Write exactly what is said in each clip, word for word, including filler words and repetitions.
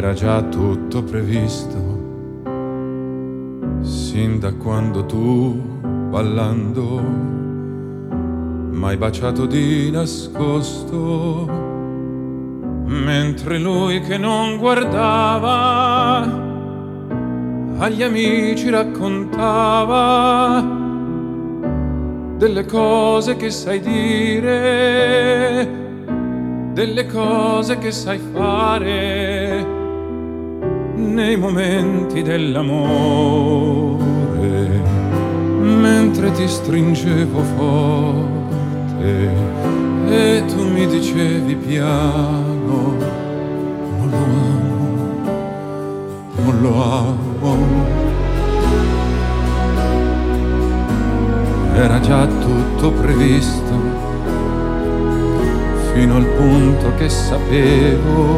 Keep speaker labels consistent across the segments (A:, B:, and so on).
A: Era già tutto previsto, sin da quando tu, ballando, m'hai baciato di nascosto, mentre lui che non guardava agli amici raccontava delle cose che sai dire, delle cose che sai fare nei momenti dell'amore, mentre ti stringevo forte e tu mi dicevi piano: non lo amo, non lo amo. Era già tutto previsto, fino al punto che sapevo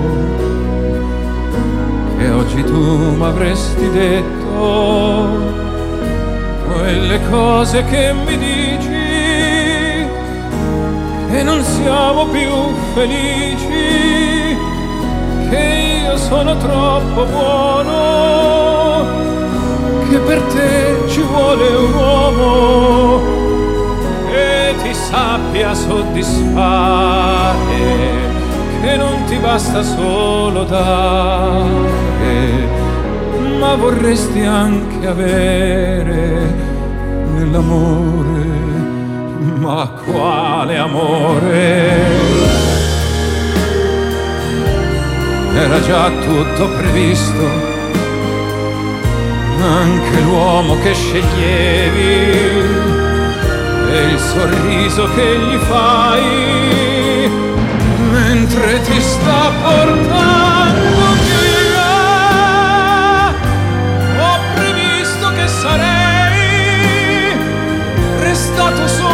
A: che oggi tu m'avresti detto quelle cose che mi dici, che non siamo più felici, che io sono troppo buono, che per te ci vuole un uomo che ti sappia soddisfare, che non ti basta solo dare, ma vorresti anche avere nell'amore. Ma quale amore? Era già tutto previsto, anche l'uomo che sceglievi e il sorriso che gli fai mentre ti sta portando via. Ho previsto che sarei restato solo